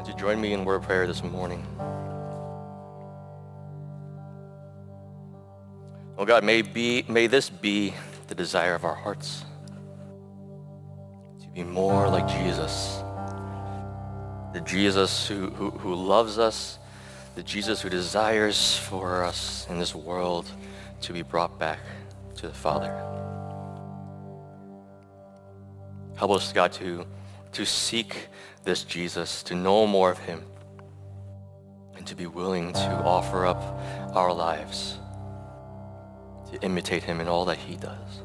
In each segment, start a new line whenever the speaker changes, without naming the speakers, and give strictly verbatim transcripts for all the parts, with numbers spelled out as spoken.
Would you join me in word of prayer this morning? Oh God, may, be, may this be the desire of our hearts, to be more like Jesus, the Jesus who, who, who loves us, the Jesus who desires for us in this world to be brought back to the Father. Help us, God, to, to seek this Jesus, to know more of him, and to be willing to offer up our lives to imitate him in all that he does.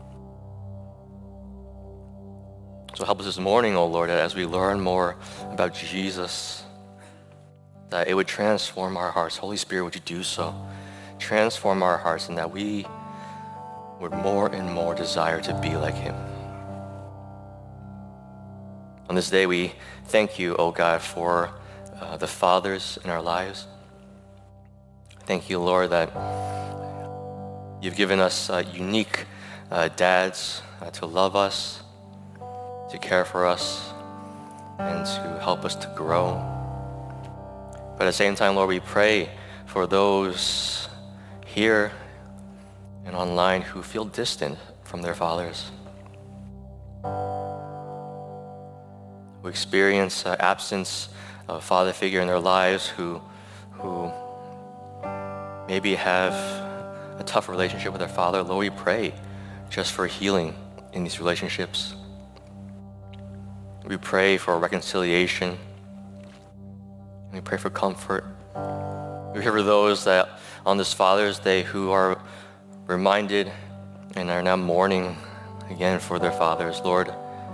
So help us this morning, oh Lord, as we learn more about Jesus, that it would transform our hearts. Holy Spirit, would you do so? Transform our hearts, and that we would more and more desire to be like him. On this day, we thank you, oh God, for uh, the fathers in our lives. Thank you, Lord, that you've given us uh, unique uh, dads uh, to love us, to care for us, and to help us to grow. But at the same time, Lord, we pray for those here and online who feel distant from their fathers, who experience uh, absence of a father figure in their lives, who, who maybe have a tough relationship with their father. Lord, we pray just for healing in these relationships. We pray for reconciliation. We pray for comfort. We pray for those that on this Father's Day who are reminded and are now mourning again for their fathers. Lord,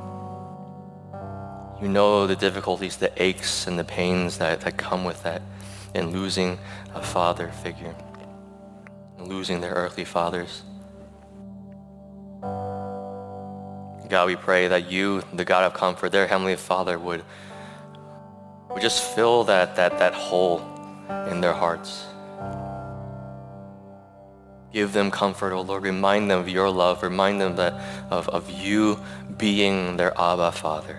you know the difficulties, the aches, and the pains that, that come with that in losing a father figure, and losing their earthly fathers. God, we pray that you, the God of comfort, their Heavenly Father, would, would just fill that, that, that hole in their hearts. Give them comfort, oh Lord. Remind them of your love. Remind them that of, of you being their Abba Father.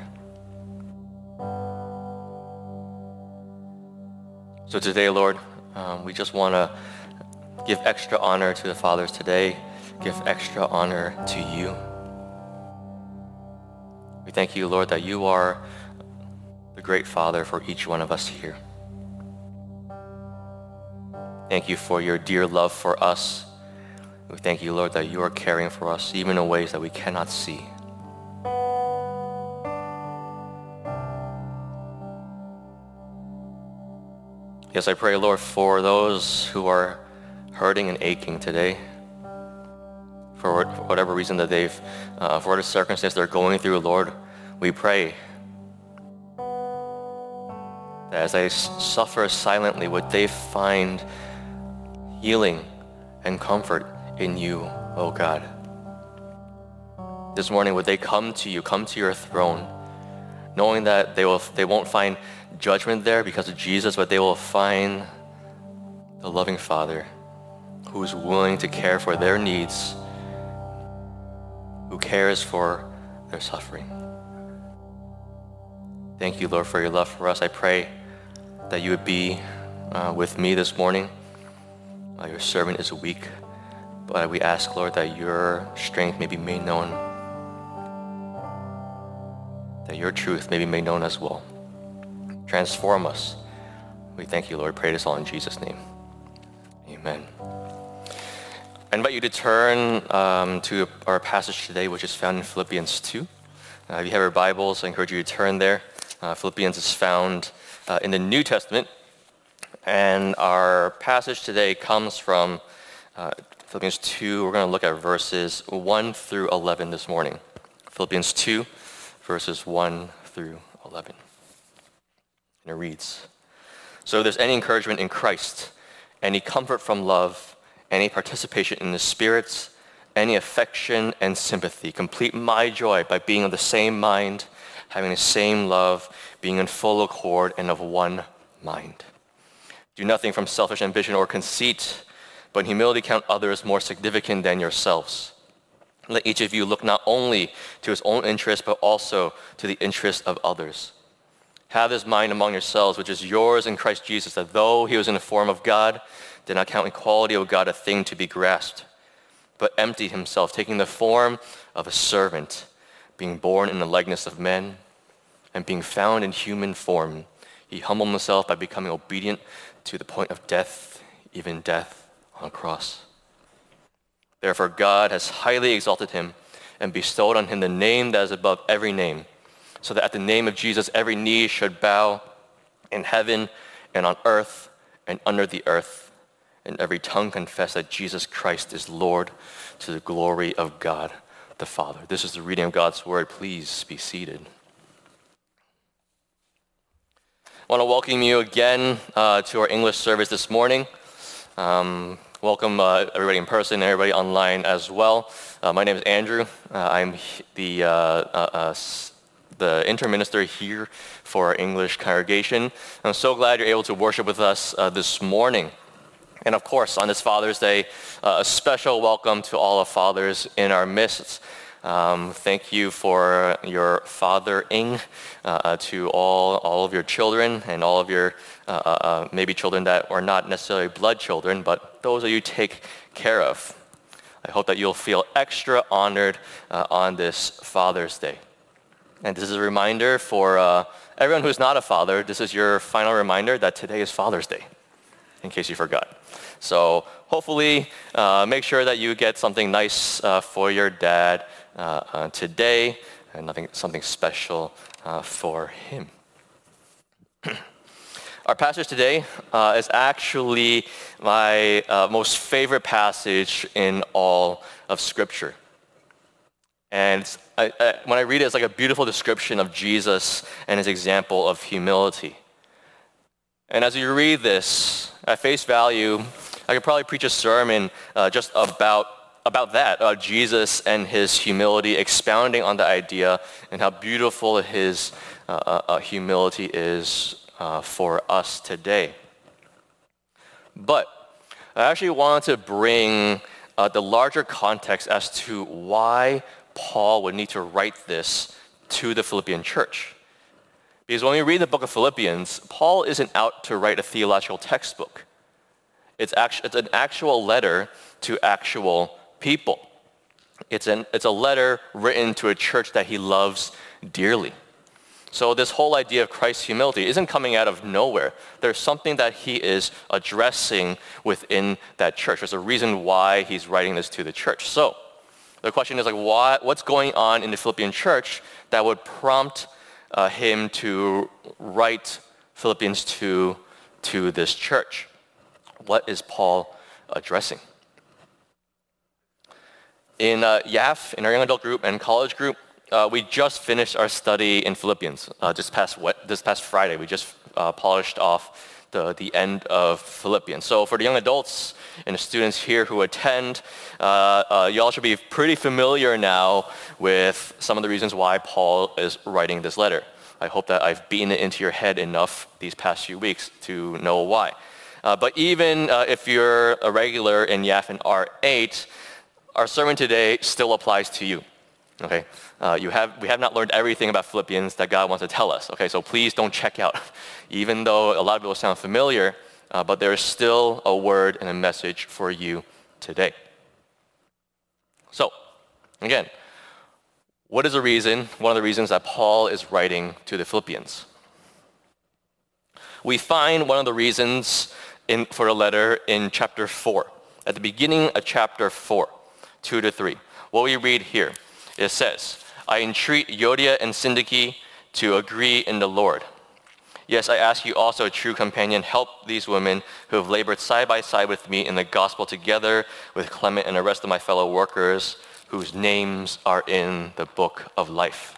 So today, Lord, um, we just want to give extra honor to the fathers today. Give extra honor to you. We thank you, Lord, that you are the great Father for each one of us here. Thank you for your dear love for us. We thank you, Lord, that you are caring for us even in ways that we cannot see. Yes, I pray, Lord, for those who are hurting and aching today, for whatever reason that they've, uh, for whatever circumstance they're going through, Lord, we pray that as they suffer silently, would they find healing and comfort in you, oh God. This morning, would they come to you, come to your throne, knowing that they will, they won't find judgment there because of Jesus, but they will find the loving Father who is willing to care for their needs, who cares for their suffering. Thank you, Lord, for your love for us. I pray that you would be uh, with me this morning. Uh, your servant is weak, but we ask, Lord, that your strength may be made known, that your truth may be made known as well. Transform us. We thank you, Lord. Pray this all in Jesus' name. Amen. I invite you to turn um, to our passage today, which is found in Philippians two. Uh, if you have your Bibles, I encourage you to turn there. Uh, Philippians is found uh, in the New Testament, and our passage today comes from uh, Philippians two. We're going to look at verses one through eleven this morning. Philippians two, verses one through eleven. And it reads, "So if there's any encouragement in Christ, any comfort from love, any participation in the Spirit, any affection and sympathy, complete my joy by being of the same mind, having the same love, being in full accord and of one mind. Do nothing from selfish ambition or conceit, but in humility count others more significant than yourselves. Let each of you look not only to his own interest, but also to the interest of others. Have this mind among yourselves, which is yours in Christ Jesus, that though he was in the form of God, did not count equality with God a thing to be grasped, but emptied himself, taking the form of a servant, being born in the likeness of men, and being found in human form. He humbled himself by becoming obedient to the point of death, even death on a cross. Therefore God has highly exalted him and bestowed on him the name that is above every name, so that at the name of Jesus every knee should bow in heaven and on earth and under the earth, and every tongue confess that Jesus Christ is Lord, to the glory of God the Father. This is the reading of God's word. Please be seated. I want to welcome you again uh, to our English service this morning. Um, welcome uh, everybody in person and everybody online as well. Uh, my name is Andrew. Uh, I'm the uh, uh, uh, the interminister here for our English congregation. I'm so glad you're able to worship with us uh, this morning. And of course, on this Father's Day, uh, a special welcome to all of fathers in our midst. Um, thank you for your fathering uh, to all, all of your children and all of your uh, uh, maybe children that are not necessarily blood children, but those that you take care of. I hope that you'll feel extra honored uh, on this Father's Day. And this is a reminder for uh, everyone who's not a father, this is your final reminder that today is Father's Day, in case you forgot. So hopefully uh, make sure that you get something nice uh, for your dad uh, uh, today, and nothing, something special uh, for him. Our passage today uh, is actually my uh, most favorite passage in all of Scripture. And it's, I, I, when I read it, it's like a beautiful description of Jesus and his example of humility. And as you read this, at face value, I could probably preach a sermon uh, just about, about that, uh, Jesus and his humility, expounding on the idea and how beautiful his uh, uh, humility is uh, for us today. But I actually wanted to bring uh, the larger context as to why Paul would need to write this to the Philippian church. Because when we read the book of Philippians, Paul isn't out to write a theological textbook. It's, actu- it's an actual letter to actual people. It's, an, it's a letter written to a church that he loves dearly. So this whole idea of Christ's humility isn't coming out of nowhere. There's something that he is addressing within that church. There's a reason why he's writing this to the church. So the question is like, why, what's going on in the Philippian church that would prompt uh, him to write Philippians two to this church? What is Paul addressing? In uh, Y A F, in our young adult group and college group, uh, we just finished our study in Philippians. Uh, just past this past Friday, we just uh, polished off the, the end of Philippians. So for the young adults and the students here who attend, uh, uh, y'all should be pretty familiar now with some of the reasons why Paul is writing this letter. I hope that I've beaten it into your head enough these past few weeks to know why. Uh, but even uh, if you're a regular in Y A F and R eight, our sermon today still applies to you. Okay, uh, you have we have not learned everything about Philippians that God wants to tell us. Okay, so please don't check out. Even though a lot of it will sound familiar, uh, but there is still a word and a message for you today. So, again, what is the reason? One of the reasons that Paul is writing to the Philippians. We find one of the reasons in, for the letter in chapter four, at the beginning of chapter four, two to three. What we read here. It says, I entreat Euodia and Syntyche to agree in the Lord. Yes, I ask you also, true companion, help these women who have labored side by side with me in the gospel together with Clement and the rest of my fellow workers whose names are in the book of life.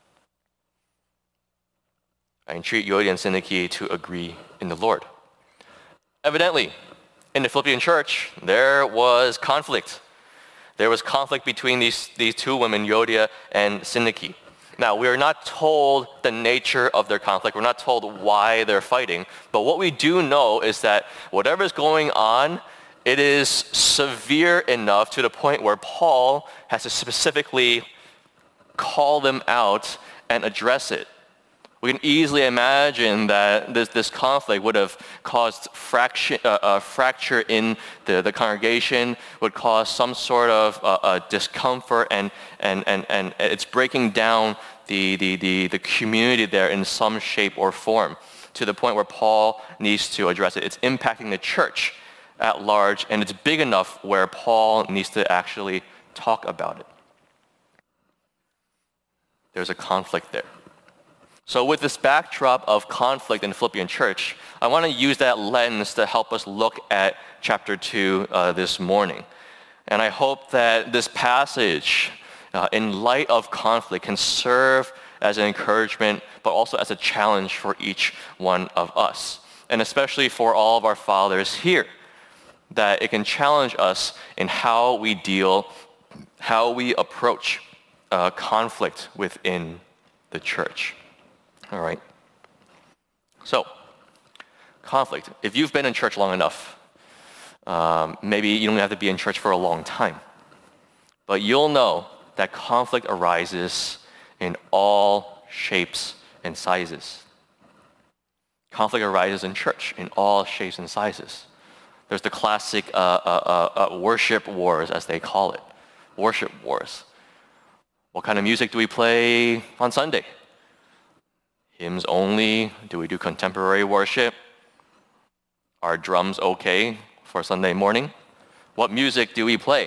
I entreat Euodia and Syntyche to agree in the Lord. Evidently, in the Philippian church, there was conflict. There was conflict between these, these two women, Euodia and Syntyche. Now, we are not told the nature of their conflict. We're not told why they're fighting. But what we do know is that whatever is going on, it is severe enough to the point where Paul has to specifically call them out and address it. We can easily imagine that this, this conflict would have caused fracture, uh, uh, fracture in the, the congregation, would cause some sort of uh, uh, discomfort, and, and, and, and it's breaking down the, the, the, the community there in some shape or form, to the point where Paul needs to address it. It's impacting the church at large, and it's big enough where Paul needs to actually talk about it. There's a conflict there. So with this backdrop of conflict in the Philippian church, I want to use that lens to help us look at chapter two uh, this morning. And I hope that this passage, uh, in light of conflict, can serve as an encouragement, but also as a challenge for each one of us. And especially for all of our fathers here, that it can challenge us in how we deal, how we approach uh, conflict within the church. All right. So, conflict. If you've been in church long enough, um, maybe you don't have to be in church for a long time, but you'll know that conflict arises in all shapes and sizes. Conflict arises in church in all shapes and sizes. There's the classic uh, uh, uh, worship wars, as they call it. Worship wars. What kind of music do we play on Sunday? Hymns only? Do we do contemporary worship? Are drums okay for Sunday morning? What music do we play?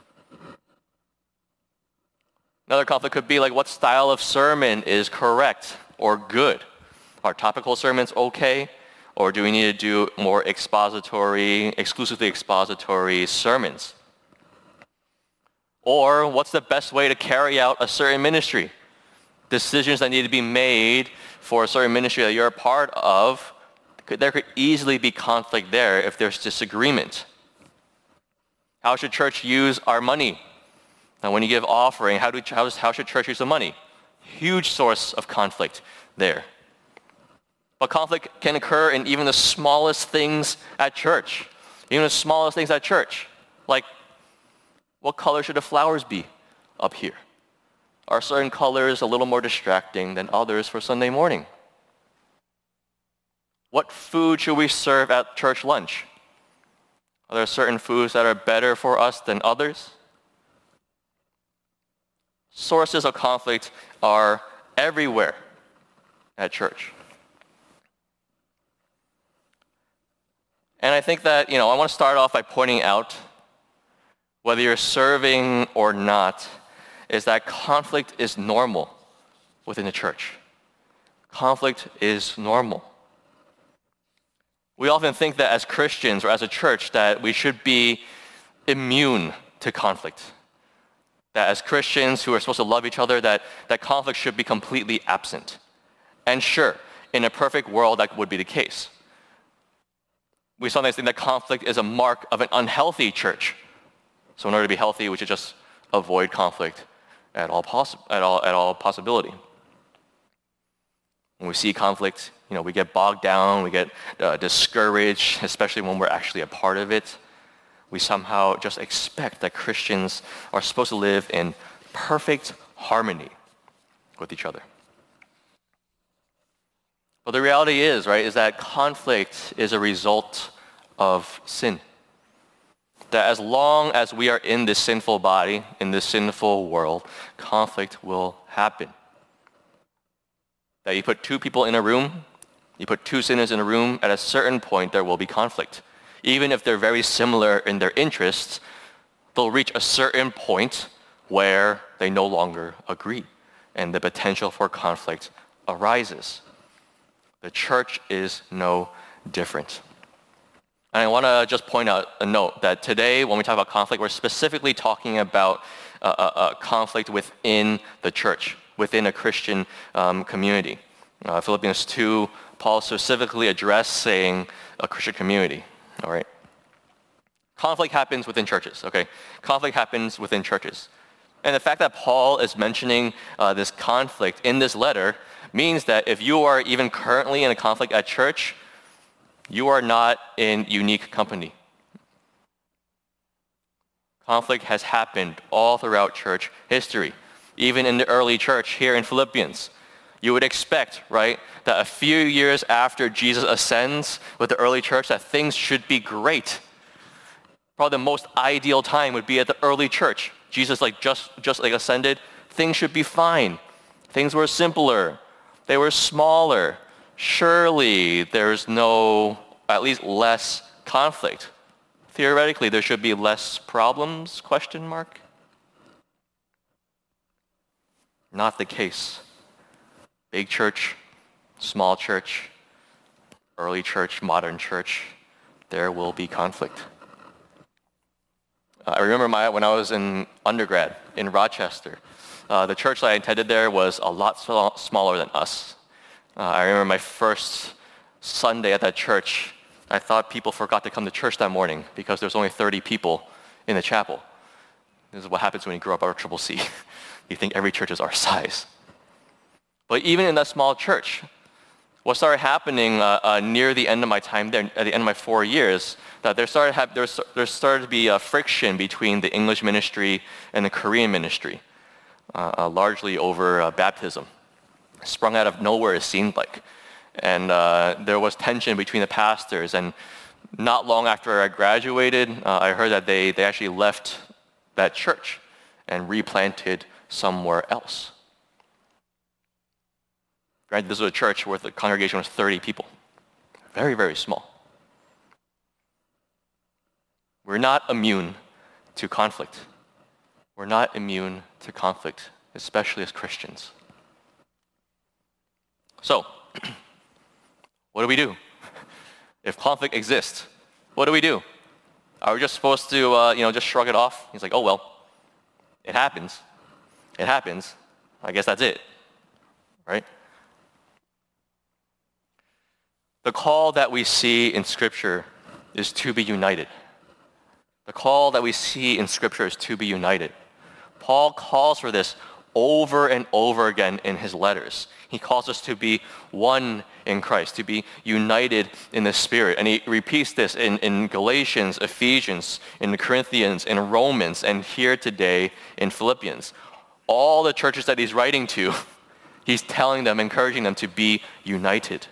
Another conflict could be like, what style of sermon is correct or good? Are topical sermons okay? Or do we need to do more expository, exclusively expository sermons? Or what's the best way to carry out a certain ministry? Decisions that need to be made for a certain ministry that you're a part of, there could easily be conflict there if there's disagreement. How should church use our money? And when you give offering, how, do, how, how should church use the money? Huge source of conflict there. But conflict can occur in even the smallest things at church. Even the smallest things at church. Like, what color should the flowers be up here? Are certain colors a little more distracting than others for Sunday morning? What food should we serve at church lunch? Are there certain foods that are better for us than others? Sources of conflict are everywhere at church. And I think that, you know, I want to start off by pointing out, whether you're serving or not, is that conflict is normal within the church. Conflict is normal. We often think that as Christians or as a church that we should be immune to conflict. That as Christians who are supposed to love each other, that, that conflict should be completely absent. And sure, in a perfect world, that would be the case. We sometimes think that conflict is a mark of an unhealthy church. So in order to be healthy, we should just avoid conflict at all, poss- at all, at all possibility. When we see conflict, you know, we get bogged down, we get uh, discouraged, especially when we're actually a part of it. We somehow just expect that Christians are supposed to live in perfect harmony with each other. But the reality is, right, is that conflict is a result of sin. That as long as we are in this sinful body, in this sinful world, conflict will happen. That you put two people in a room, you put two sinners in a room, at a certain point there will be conflict. Even if they're very similar in their interests, they'll reach a certain point where they no longer agree, and the potential for conflict arises. The church is no different. And I want to just point out a note that today, when we talk about conflict, we're specifically talking about uh, uh, conflict within the church, within a Christian um, community. Uh, Philippians two, Paul specifically addressing a Christian community. All right. Conflict happens within churches. Okay. Conflict happens within churches, and the fact that Paul is mentioning uh, this conflict in this letter means that if you are even currently in a conflict at church, you are not in unique company. Conflict has happened all throughout church history. Even in the early church here in Philippians, You would expect, right, that a few years after Jesus ascends with the early church, that things should be great. Probably the most ideal time would be at the early church. Jesus like just, just like ascended, things should be fine. Things were simpler. They were smaller. Surely there's no, at least less conflict. Theoretically, there should be less problems, question mark? Not the case. Big church, small church, early church, modern church, there will be conflict. Uh, I remember my, when I was in undergrad in Rochester, uh, the church that I attended there was a lot sm- smaller than us. Uh, I remember my first Sunday at that church, I thought people forgot to come to church that morning because there's only thirty people in the chapel. This is what happens when you grow up our Triple C. You think every church is our size. But even in that small church, what started happening uh, uh, near the end of my time there, at the end of my four years, that there started, have, there, there started to be a friction between the English ministry and the Korean ministry, uh, uh, largely over uh, baptism. Sprung out of nowhere, it seemed like. And uh, there was tension between the pastors. And not long after I graduated, uh, I heard that they, they actually left that church and replanted somewhere else. Granted, this was a church where the congregation was thirty people. Very, very small. We're not immune to conflict. We're not immune to conflict, especially as Christians. So, what do we do? If conflict exists, what do we do? Are we just supposed to, uh, you know, just shrug it off? He's like, oh, well, it happens. It happens. I guess that's it, right? The call that we see in Scripture is to be united. The call that we see in Scripture is to be united. Paul calls for this over and over again in his letters. He calls us to be one in Christ, to be united in the Spirit. And he repeats this in, in Galatians, Ephesians, in the Corinthians, in Romans, and here today in Philippians. All the churches that he's writing to, he's telling them, encouraging them to be united.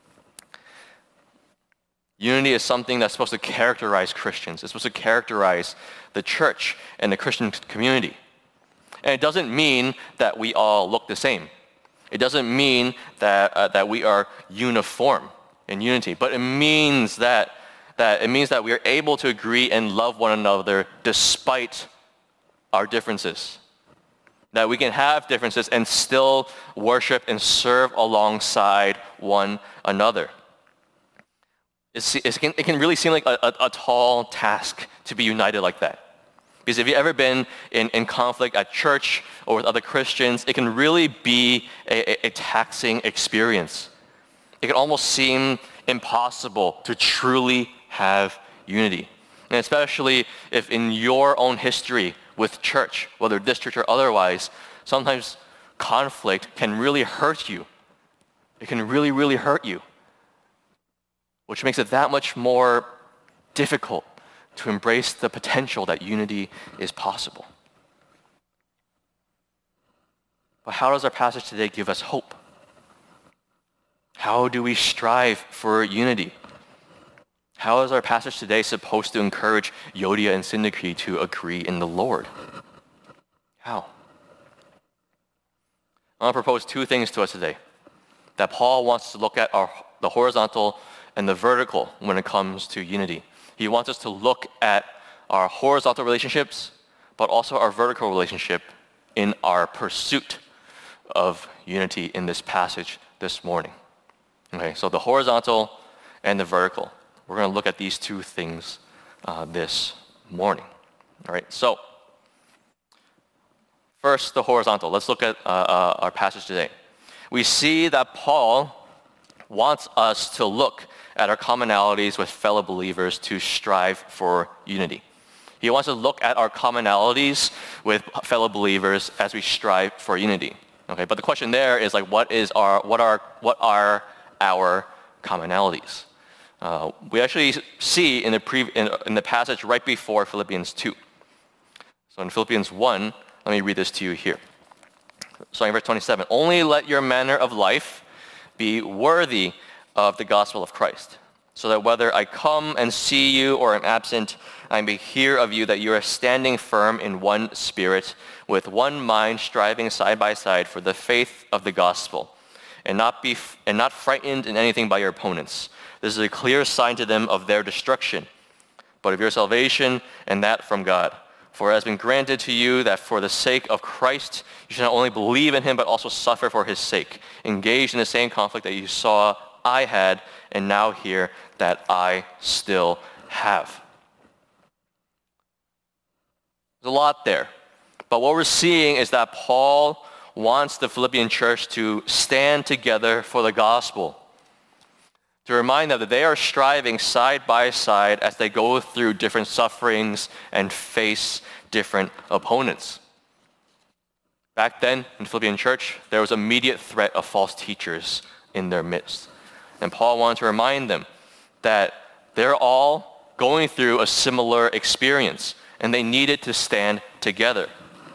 Unity is something that's supposed to characterize Christians. It's supposed to characterize the church and the Christian community. And it doesn't mean that we all look the same. It doesn't mean that uh, that we are uniform in unity, but it means that that it means that we are able to agree and love one another despite our differences. That we can have differences and still worship and serve alongside one another. It's, it, can, it can really seem like a, a, a tall task to be united like that. Because if you've ever been in, in conflict at church or with other Christians, it can really be a, a, a taxing experience. It can almost seem impossible to truly have unity. And especially if in your own history with church, whether this church or otherwise, sometimes conflict can really hurt you. It can really, really hurt you. Which makes it that much more difficult to embrace the potential that unity is possible. But how does our passage today give us hope? How do we strive for unity? How is our passage today supposed to encourage Yodia and Syntyche to agree in the Lord? How? I want to propose two things to us today that Paul wants to look at our, the horizontal and the vertical when it comes to unity. He wants us to look at our horizontal relationships, but also our vertical relationship in our pursuit of unity in this passage this morning. Okay, so the horizontal and the vertical. We're going to look at these two things uh, this morning. All right, so first, the horizontal. Let's look at uh, uh, our passage today. We see that Paul wants us to look at our commonalities with fellow believers to strive for unity. He wants to look at our commonalities with fellow believers as we strive for unity. Okay, but the question there is like, what is our, what are, what are our commonalities? Uh, we actually see in the pre, in, in the passage right before Philippians two. So in Philippians one, let me read this to you here. Starting verse twenty-seven. Only let your manner of life be worthy of the gospel of Christ, so that whether I come and see you or am absent, I may hear of you that you are standing firm in one spirit, with one mind, striving side by side for the faith of the gospel, and not be and not frightened in anything by your opponents. This is a clear sign to them of their destruction, but of your salvation, and that from God. For it has been granted to you that for the sake of Christ, you should not only believe in him, but also suffer for his sake, engaged in the same conflict that you saw I had, and now hear that I still have. There's a lot there. But what we're seeing is that Paul wants the Philippian church to stand together for the gospel, to remind them that they are striving side by side as they go through different sufferings and face different opponents. Back then, in the Philippian church, there was immediate threat of false teachers in their midst. And Paul wanted to remind them that they're all going through a similar experience, and they needed to stand together.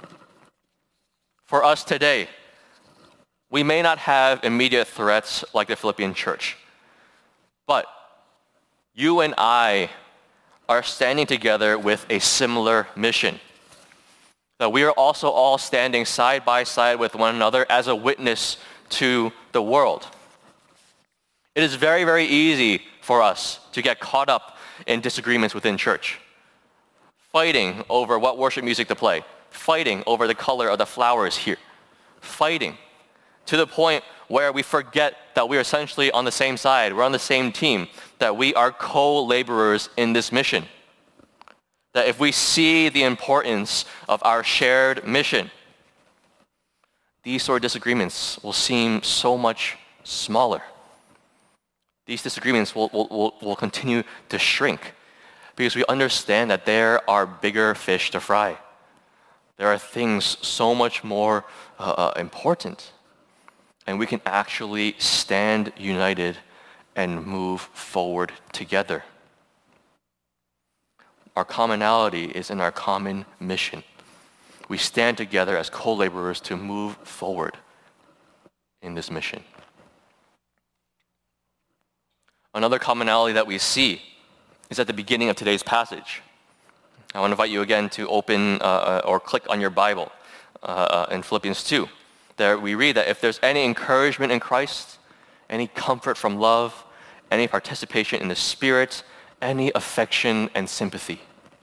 For us today, we may not have immediate threats like the Philippian church, but you and I are standing together with a similar mission. That we are also all standing side by side with one another as a witness to the world. It is very, very easy for us to get caught up in disagreements within church. Fighting over what worship music to play. Fighting over the color of the flowers here. Fighting to the point where we forget that we are essentially on the same side. We're on the same team. That we are co-laborers in this mission. That if we see the importance of our shared mission, these sort of disagreements will seem so much smaller. These disagreements will, will, will, will continue to shrink because we understand that there are bigger fish to fry. There are things so much more uh, uh, important, and we can actually stand united and move forward together. Our commonality is in our common mission. We stand together as co-laborers to move forward in this mission. Another commonality that we see is at the beginning of today's passage. I want to invite you again to open uh, or click on your Bible uh, in Philippians two. There we read that if there's any encouragement in Christ, any comfort from love, any participation in the Spirit, any affection and sympathy.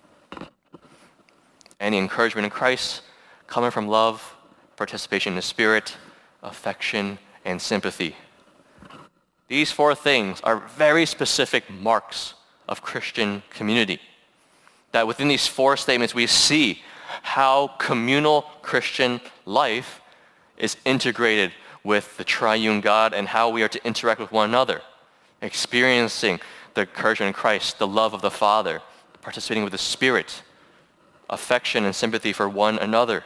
Any encouragement in Christ, coming from love, participation in the Spirit, affection, and sympathy. These four things are very specific marks of Christian community. That within these four statements we see how communal Christian life is integrated with the triune God and how we are to interact with one another, experiencing the encouragement in Christ, the love of the Father, participating with the Spirit, affection and sympathy for one another.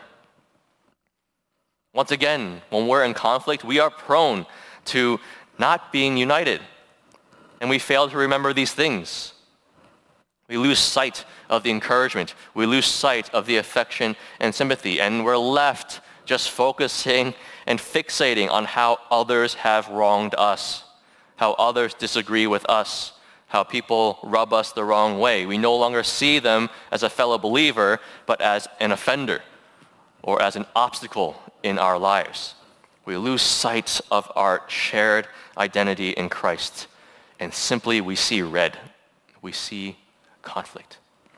Once again, when we're in conflict, we are prone to not being united, and we fail to remember these things. We lose sight of the encouragement. We lose sight of the affection and sympathy, and we're left just focusing and fixating on how others have wronged us, how others disagree with us, how people rub us the wrong way. We no longer see them as a fellow believer, but as an offender or as an obstacle in our lives. We lose sight of our shared identity in Christ, and simply we see red. We see conflict.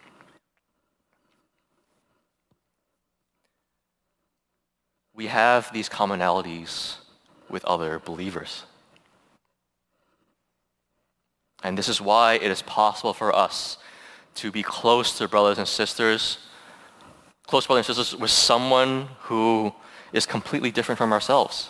We have these commonalities with other believers. And this is why it is possible for us to be close to brothers and sisters, close brothers and sisters with someone who is completely different from ourselves.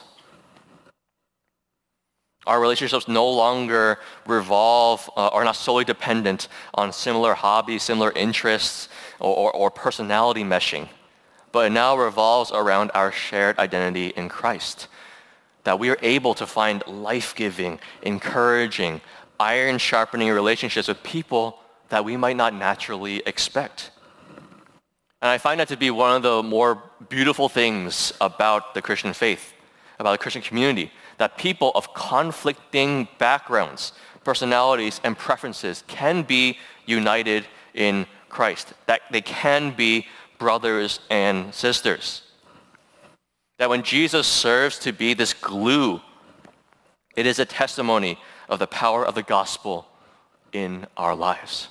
Our relationships no longer revolve, uh, are not solely dependent on similar hobbies, similar interests, or, or, or personality meshing, but it now revolves around our shared identity in Christ. That we are able to find life-giving, encouraging, iron-sharpening relationships with people that we might not naturally expect. And I find that to be one of the more beautiful things about the Christian faith, about the Christian community, that people of conflicting backgrounds, personalities, and preferences can be united in Christ, that they can be brothers and sisters. That when Jesus serves to be this glue, it is a testimony of the power of the gospel in our lives.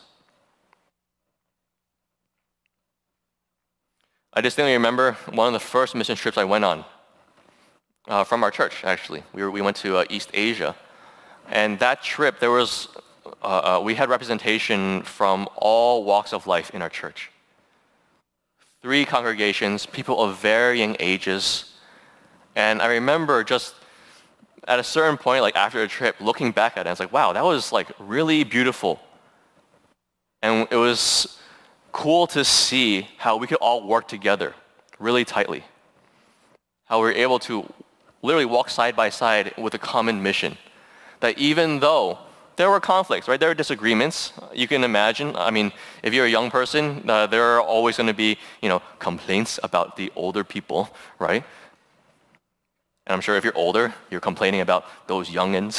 I distinctly remember one of the first mission trips I went on uh, from our church, actually. We, were, we went to uh, East Asia. And that trip, there was, uh, uh, we had representation from all walks of life in our church. Three congregations, people of varying ages. And I remember just at a certain point, like after the trip, looking back at it, I was like, wow, that was like really beautiful. And it was cool to see how we could all work together really tightly. How we were able to literally walk side by side with a common mission. That even though there were conflicts, right? There were disagreements. You can imagine. I mean, if you're a young person, uh, there are always going to be, you know, complaints about the older people, right? And I'm sure if you're older, you're complaining about those youngins.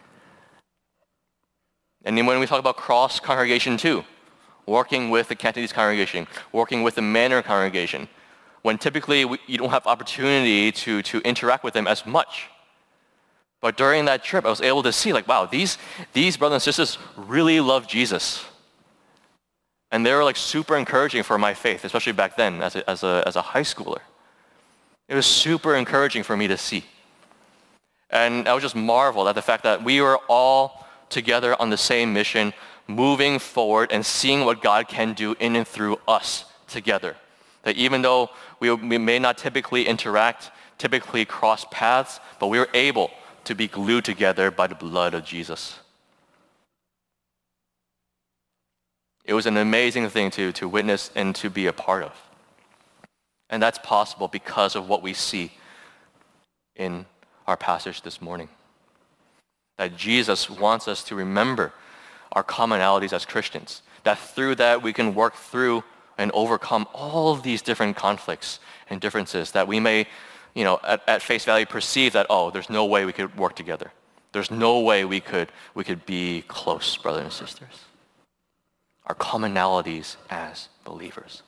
And then when we talk about cross-congregation too, working with the Cantonese congregation, working with the Mandarin congregation, when typically we, you don't have opportunity to, to interact with them as much. But during that trip, I was able to see like, wow, these, these brothers and sisters really love Jesus. And they were like super encouraging for my faith, especially back then as a, as a, as a high schooler. It was super encouraging for me to see. And I was just marveled at the fact that we were all together on the same mission, moving forward and seeing what God can do in and through us together. That even though we, we may not typically interact, typically cross paths, but we were able to be glued together by the blood of Jesus. It was an amazing thing to, to witness and to be a part of. And that's possible because of what we see in our passage this morning. That Jesus wants us to remember our commonalities as Christians. That through that we can work through and overcome all of these different conflicts and differences that we may, you know, at, at face value perceive that, oh, there's no way we could work together. There's no way we could, we could be close, brothers and sisters. Our commonalities as believers.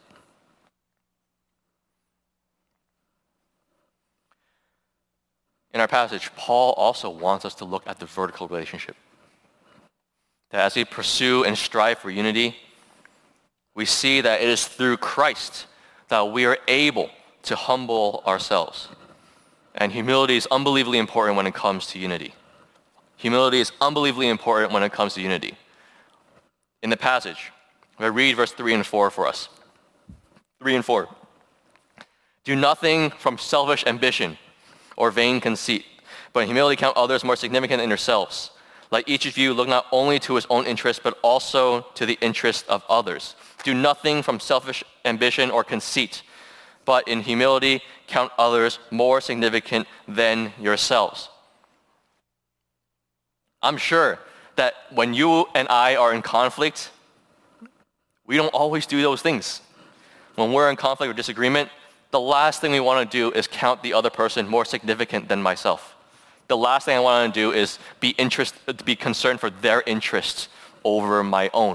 In our passage, Paul also wants us to look at the vertical relationship. That as we pursue and strive for unity, we see that it is through Christ that we are able to humble ourselves. And humility is unbelievably important when it comes to unity. Humility is unbelievably important when it comes to unity. In the passage, I'm going to read verse three and four for us. three and four. Do nothing from selfish ambition or vain conceit, but in humility count others more significant than yourselves. Let each of you look not only to his own interest, but also to the interest of others. Do nothing from selfish ambition or conceit, but in humility count others more significant than yourselves. I'm sure that when you and I are in conflict, we don't always do those things. When we're in conflict or disagreement, the last thing we want to do is count the other person more significant than myself. The last thing I want to do is be interest, be concerned for their interests over my own.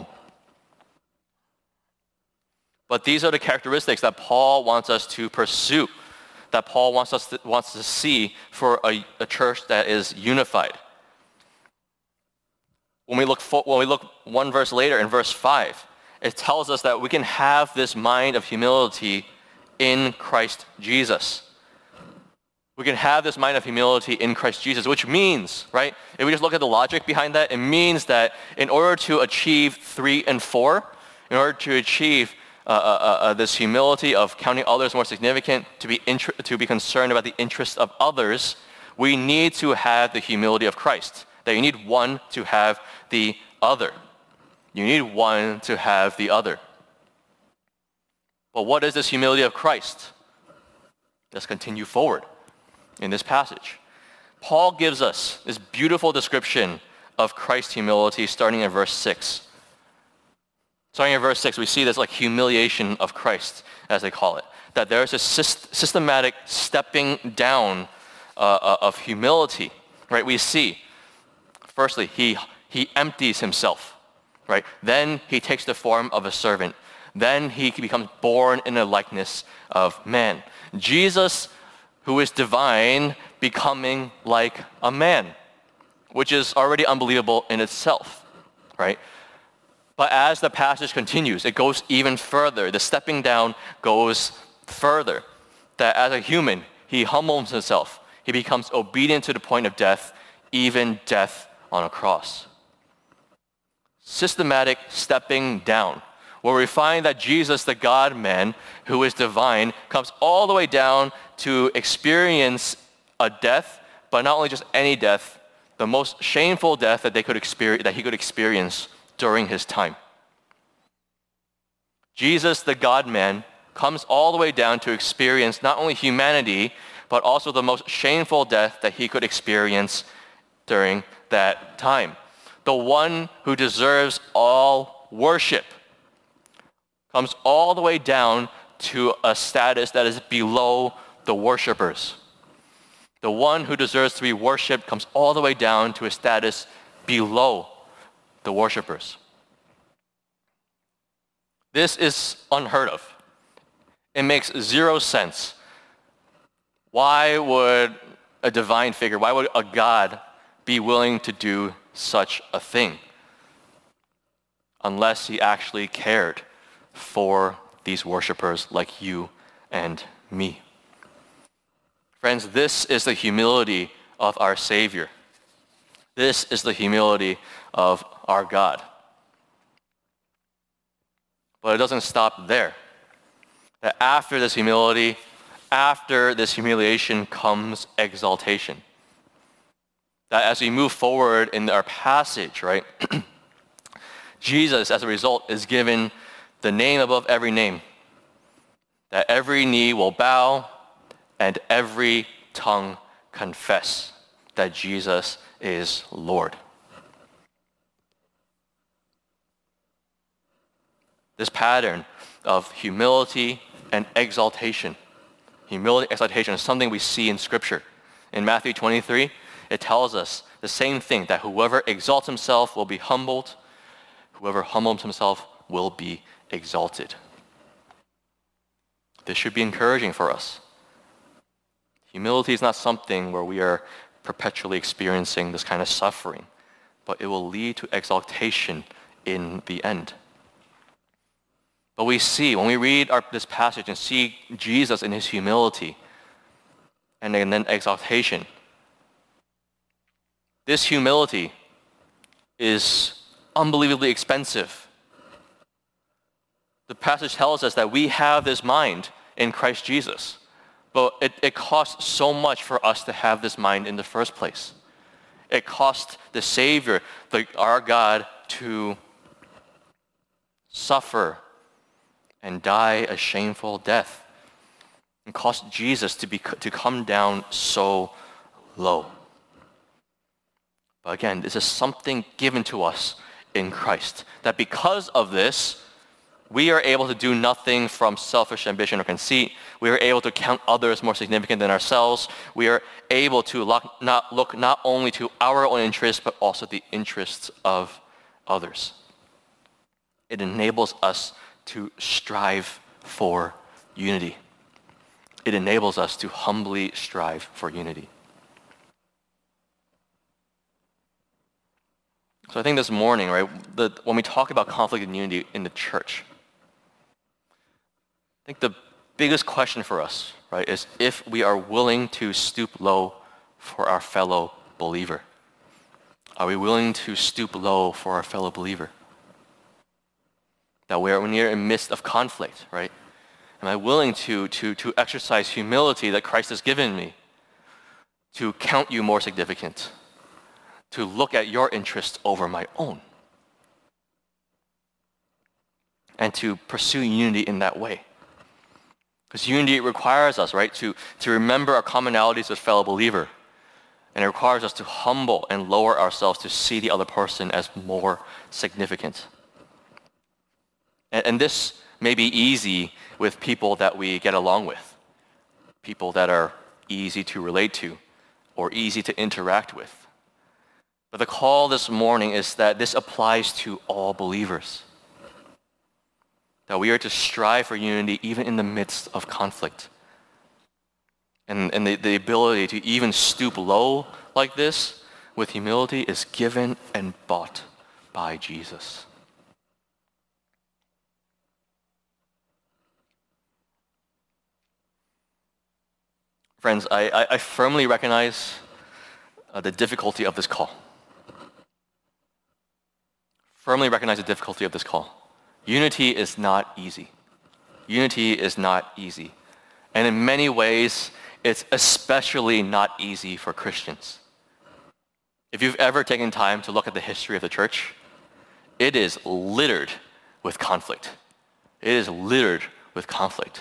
But these are the characteristics that Paul wants us to pursue, that Paul wants us to, wants to see for a, a church that is unified. When we look for, when we look one verse later in verse five, it tells us that we can have this mind of humility in Christ Jesus. We can have this mind of humility in Christ Jesus, which means, right, if we just look at the logic behind that, it means that in order to achieve three and four, in order to achieve uh, uh, uh, this humility of counting others more significant, to be inter- to be concerned about the interests of others, we need to have the humility of Christ. That you need one to have the other. You need one to have the other. But what is this humility of Christ? Let's continue forward in this passage. Paul gives us this beautiful description of Christ's humility starting in verse six. Starting in verse six, we see this like humiliation of Christ, as they call it. That there's a syst- systematic stepping down uh, of humility, right? We see, firstly, he, he empties himself, right? Then he takes the form of a servant. Then he becomes born in the likeness of man. Jesus, who is divine, becoming like a man, which is already unbelievable in itself, right? But as the passage continues, it goes even further. The stepping down goes further. That as a human, he humbles himself. He becomes obedient to the point of death, even death on a cross. Systematic stepping down, where we find that Jesus, the God-man, who is divine, comes all the way down to experience a death, but not only just any death, the most shameful death that they could experience, that he could experience during his time. Jesus, the God-man, comes all the way down to experience not only humanity, but also the most shameful death that he could experience during that time. The one who deserves all worship comes all the way down to a status that is below the worshipers. The one who deserves to be worshipped comes all the way down to a status below the worshipers. This is unheard of. It makes zero sense. Why would a divine figure, why would a God be willing to do such a thing? Unless he actually cared for these worshipers like you and me. Friends, this is the humility of our Savior. This is the humility of our God. But it doesn't stop there. That after this humility, after this humiliation comes exaltation. That as we move forward in our passage, right, Jesus, as a result, is given the name above every name. That every knee will bow and every tongue confess that Jesus is Lord. This pattern of humility and exaltation, humility, exaltation is something we see in Scripture. In Matthew twenty-three, it tells us the same thing, that whoever exalts himself will be humbled, whoever humbles himself will be exalted. This should be encouraging for us. Humility is not something where we are perpetually experiencing this kind of suffering, but it will lead to exaltation in the end. But we see, when we read our, this passage and see Jesus in his humility and then, and then exaltation, this humility is unbelievably expensive. The passage tells us that we have this mind in Christ Jesus, but it, it costs so much for us to have this mind in the first place. It cost the Savior, the, our God, to suffer and die a shameful death. It cost Jesus to be to come down so low. But again, this is something given to us in Christ. That because of this, we are able to do nothing from selfish ambition or conceit. We are able to count others more significant than ourselves. We are able to look not, look not only to our own interests, but also the interests of others. It enables us to strive for unity. It enables us to humbly strive for unity. So I think this morning, right, the, when we talk about conflict and unity in the church, I think the biggest question for us, right, is if we are willing to stoop low for our fellow believer. Are we willing to stoop low for our fellow believer? That we are when we're in the midst of conflict, right? Am I willing to, to, to exercise humility that Christ has given me, to count you more significant, to look at your interests over my own, and to pursue unity in that way? Because unity requires us, right, to, to remember our commonalities with fellow believer. And it requires us to humble and lower ourselves to see the other person as more significant. And, and this may be easy with people that we get along with, people that are easy to relate to or easy to interact with. But the call this morning is that this applies to all believers. That we are to strive for unity even in the midst of conflict. And, and the, the ability to even stoop low like this with humility is given and bought by Jesus. Friends, I, I, I firmly recognize uh, the difficulty of this call. Firmly recognize the difficulty of this call. Unity is not easy. Unity is not easy. And in many ways, it's especially not easy for Christians. If you've ever taken time to look at the history of the church, it is littered with conflict. It is littered with conflict.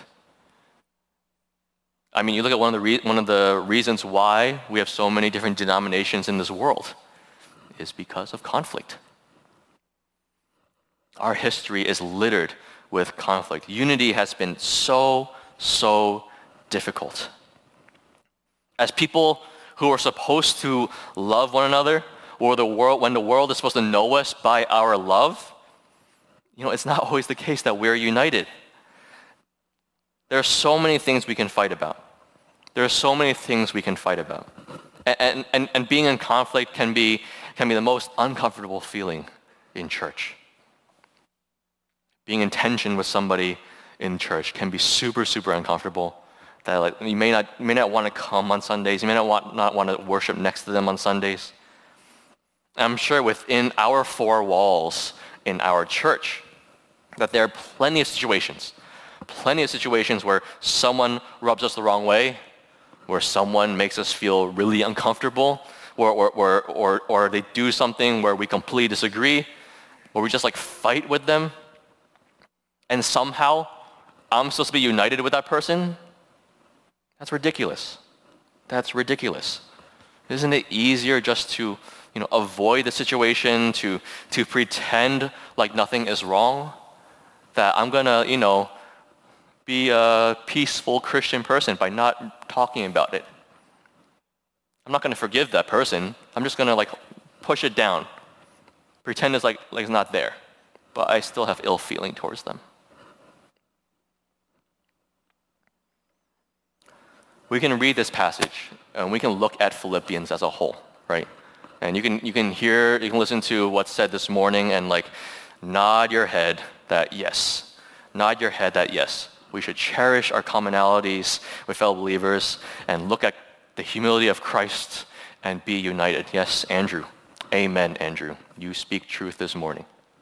I mean, you look at one of the re- one of the reasons why we have so many different denominations in this world is because of conflict. Our history is littered with conflict. Unity has been so, so difficult. As people who are supposed to love one another, or the world, when the world is supposed to know us by our love, you know, it's not always the case that we're united. There are so many things we can fight about. There are so many things we can fight about. And, and, and being in conflict can be, can be the most uncomfortable feeling in church. Being in tension with somebody in church can be super, super uncomfortable. That like you may not you may not want to come on Sundays. You may not want not want to worship next to them on Sundays. I'm sure within our four walls in our church that there are plenty of situations, plenty of situations where someone rubs us the wrong way, where someone makes us feel really uncomfortable, or or or or, or they do something where we completely disagree, where we just like fight with them, and somehow I'm supposed to be united with that person. That's ridiculous. That's ridiculous. Isn't it easier just to, you know, avoid the situation, to to pretend like nothing is wrong? That I'm gonna, you know, be a peaceful Christian person by not talking about it. I'm not gonna forgive that person. I'm just gonna like push it down, pretend it's like like it's not there, but I still have ill feeling towards them. We can read this passage and we can look at Philippians as a whole, right? And you can you can hear, you can listen to what's said this morning and like nod your head that yes. Nod your head that yes. We should cherish our commonalities with fellow believers and look at the humility of Christ and be united. Yes, Andrew. Amen, Andrew. You speak truth this morning.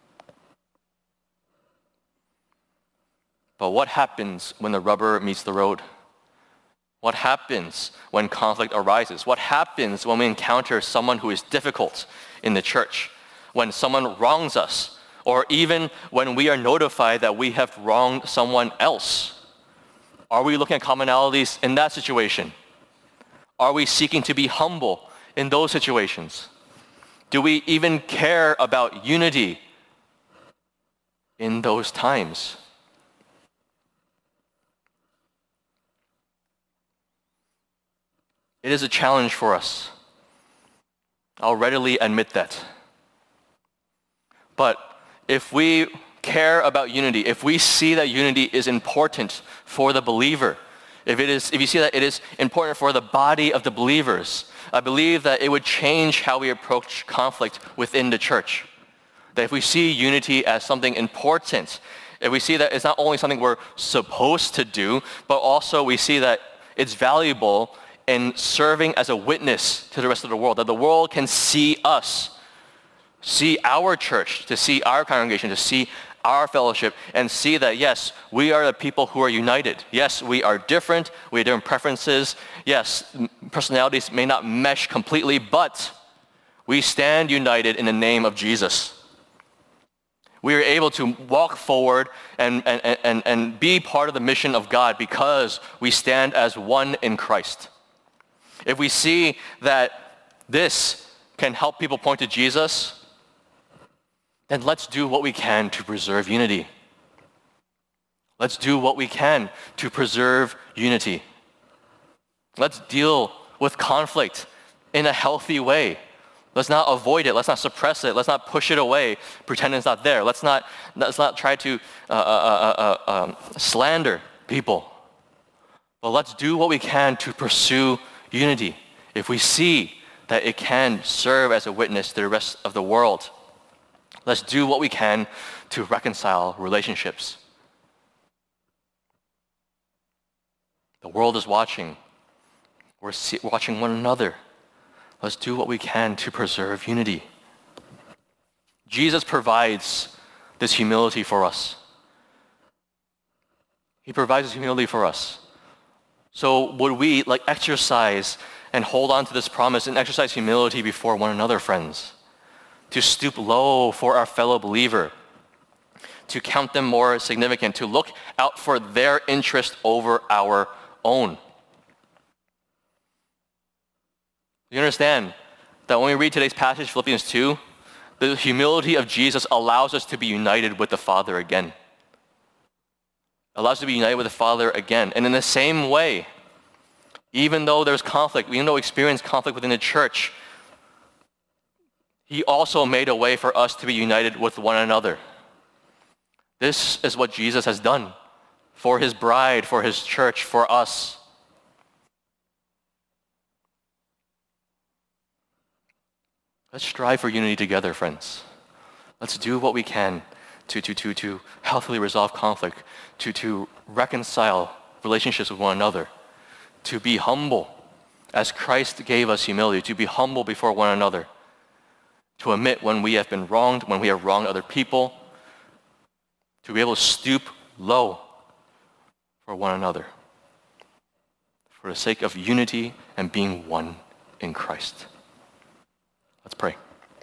But what happens when the rubber meets the road? What happens when conflict arises? What happens when we encounter someone who is difficult in the church? When someone wrongs us? Or even when we are notified that we have wronged someone else? Are we looking at commonalities in that situation? Are we seeking to be humble in those situations? Do we even care about unity in those times? It is a challenge for us. I'll readily admit that. But if we care about unity, if we see that unity is important for the believer, if it is, if you see that it is important for the body of the believers, I believe that it would change how we approach conflict within the church. That if we see unity as something important, if we see that it's not only something we're supposed to do, but also we see that it's valuable in serving as a witness to the rest of the world, that the world can see us, see our church, to see our congregation, to see our fellowship, and see that, yes, we are the people who are united. Yes, we are different, we have different preferences. Yes, personalities may not mesh completely, but we stand united in the name of Jesus. We are able to walk forward and, and, and, and be part of the mission of God because we stand as one in Christ. If we see that this can help people point to Jesus, then let's do what we can to preserve unity. Let's do what we can to preserve unity. Let's deal with conflict in a healthy way. Let's not avoid it. Let's not suppress it. Let's not push it away, pretend it's not there. Let's not, let's not try to uh, uh, uh, uh, um, slander people. But let's do what we can to pursue unity. If we see that it can serve as a witness to the rest of the world, let's do what we can to reconcile relationships. The world is watching. We're see- watching one another. Let's do what we can to preserve unity. Jesus provides this humility for us. He provides this humility for us. So would we like exercise and hold on to this promise and exercise humility before one another, friends? To stoop low for our fellow believer, to count them more significant, to look out for their interest over our own. You understand that when we read today's passage, Philippians two, the humility of Jesus allows us to be united with the Father again. Allows us to be united with the Father again. And in the same way, even though there's conflict, even though we experience conflict within the church, He also made a way for us to be united with one another. This is what Jesus has done for His bride, for His church, for us. Let's strive for unity together, friends. Let's do what we can to, to, to, to healthily resolve conflict, to, to reconcile relationships with one another, to be humble as Christ gave us humility, to be humble before one another, to admit when we have been wronged, when we have wronged other people, to be able to stoop low for one another, for the sake of unity and being one in Christ. Let's pray.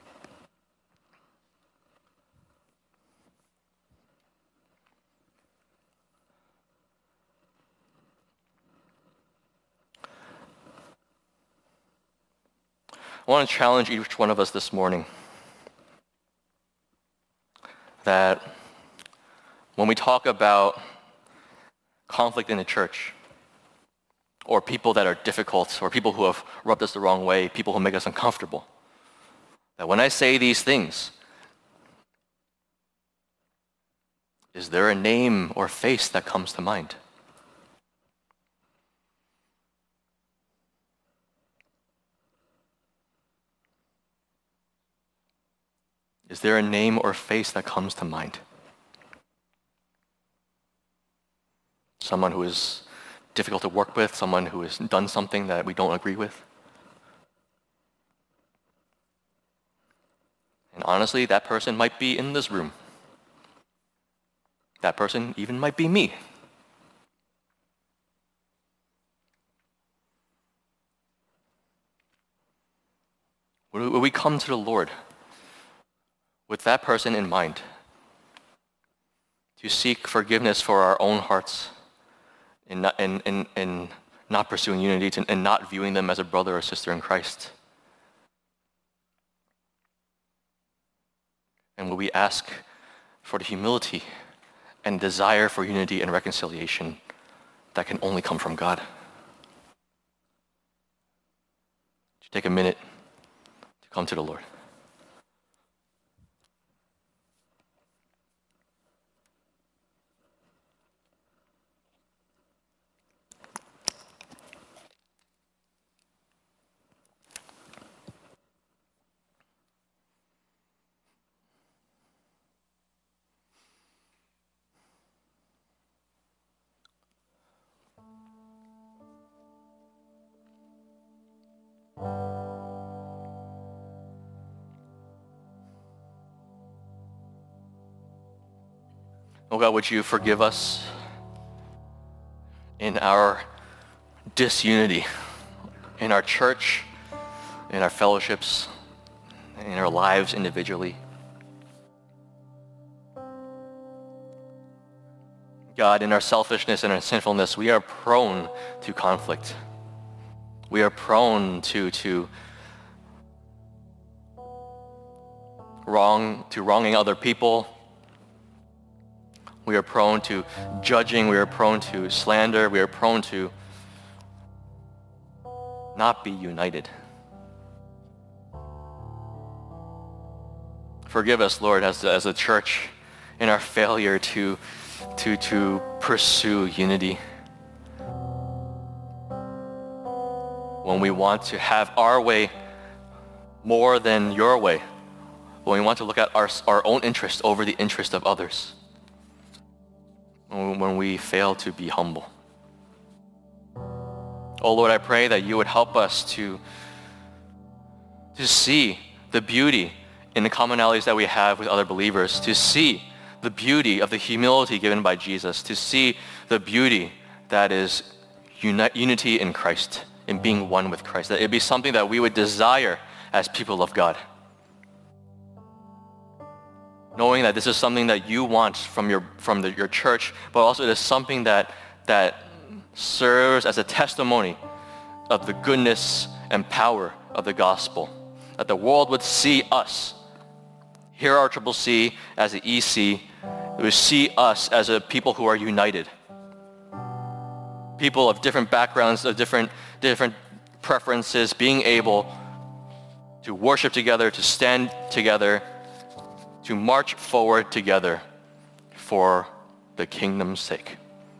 I want to challenge each one of us this morning that when we talk about conflict in the church, or people that are difficult, or people who have rubbed us the wrong way, people who make us uncomfortable, that when I say these things, is there a name or face that comes to mind? Is there a name or face that comes to mind? Someone who is difficult to work with, someone who has done something that we don't agree with? And honestly, that person might be in this room. That person even might be me. When we come to the Lord with that person in mind, to seek forgiveness for our own hearts in not, in, in, in not pursuing unity to, and not viewing them as a brother or sister in Christ. And will we ask for the humility and desire for unity and reconciliation that can only come from God? Would you take a minute to come to the Lord? Oh God, would you forgive us in our disunity, in our church, in our fellowships, in our lives individually. God, in our selfishness and our sinfulness, we are prone to conflict. We are prone to, to wrong, to wronging other people. We are prone to judging. We are prone to slander. We are prone to not be united. Forgive us, Lord, as, as a church in our failure to, to, to pursue unity. When we want to have our way more than your way. When we want to look at our, our own interest over the interest of others. When we fail to be humble. Oh Lord, I pray that you would help us to, to see the beauty in the commonalities that we have with other believers, to see the beauty of the humility given by Jesus, to see the beauty that is uni- unity in Christ, in being one with Christ, that it be something that we would desire as people of God. Knowing that this is something that you want from your from the, your church, but also it is something that that serves as a testimony of the goodness and power of the gospel. That the world would see us, hear our Triple C as the E C, it would see us as a people who are united. People of different backgrounds, of different different preferences, being able to worship together, to stand together, to march forward together for the kingdom's sake.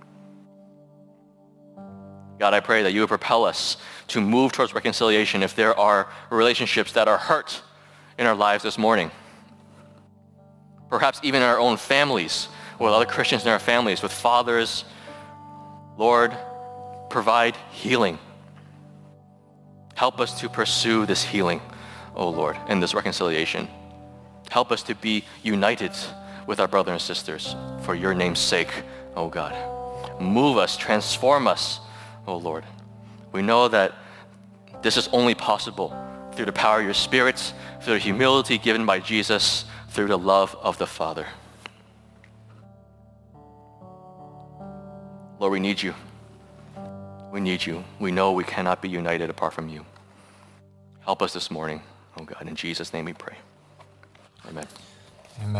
God, I pray that you would propel us to move towards reconciliation if there are relationships that are hurt in our lives this morning. Perhaps even in our own families, with other Christians in our families, with fathers. Lord, provide healing. Help us to pursue this healing, oh Lord, and this reconciliation. Help us to be united with our brothers and sisters for your name's sake, oh God. Move us, transform us, oh Lord. We know that this is only possible through the power of your Spirit, through the humility given by Jesus, through the love of the Father. Lord, we need you. We need you. We know we cannot be united apart from you. Help us this morning, oh God. In Jesus' name we pray. Amen.